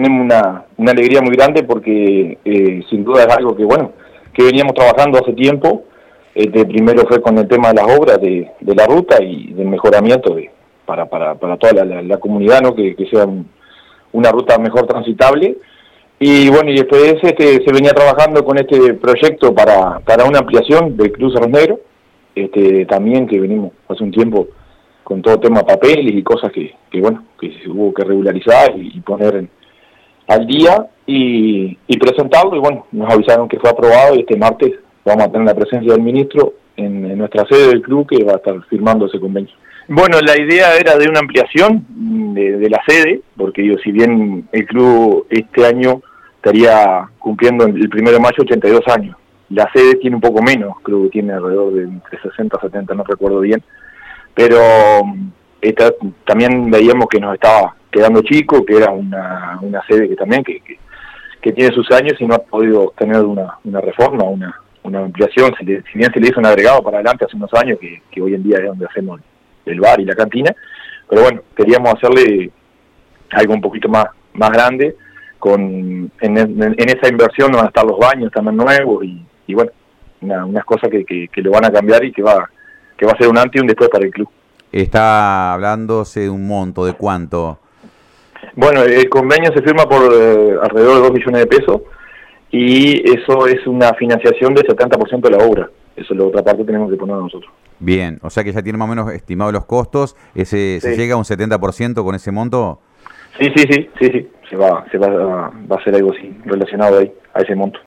tenemos una alegría muy grande porque sin duda es algo que, bueno, que veníamos trabajando hace tiempo. Primero fue con el tema de las obras de la ruta y del mejoramiento para toda la comunidad, ¿no? Que sea una ruta mejor transitable. Y bueno, y después se venía trabajando con este proyecto para una ampliación del Club Cerros Negros, también que venimos hace un tiempo con todo tema papeles y cosas que bueno, que se hubo que regularizar y poner al día y presentarlo, y bueno, nos avisaron que fue aprobado y este martes vamos a tener la presencia del ministro en nuestra sede del club, que va a estar firmando ese convenio. Bueno, la idea era de una ampliación de la sede, porque si bien el club este año estaría cumpliendo el 1 de mayo 82 años, la sede tiene un poco menos, creo que tiene alrededor de entre 60 y 70, no recuerdo bien, pero también veíamos que nos estaba quedando chico, que era una sede que también que tiene sus años y no ha podido tener una reforma, una ampliación, si bien se le hizo un agregado para adelante hace unos años, que hoy en día es donde hacemos el bar y la cantina, pero bueno, queríamos hacerle algo un poquito más grande. En esa inversión van a estar los baños también nuevos y bueno, unas cosas que lo van a cambiar y que va a ser un antes y un después para el club. Está hablándose de un monto, ¿de cuánto? Bueno, el convenio se firma por alrededor de 2 millones de pesos y eso es una financiación del 70% de la obra. Eso es la otra parte que tenemos que poner nosotros. Bien, o sea que ya tiene más o menos estimados los costos. ¿Se llega a un 70% con ese monto? Sí. Se va a hacer algo así relacionado a ese monto.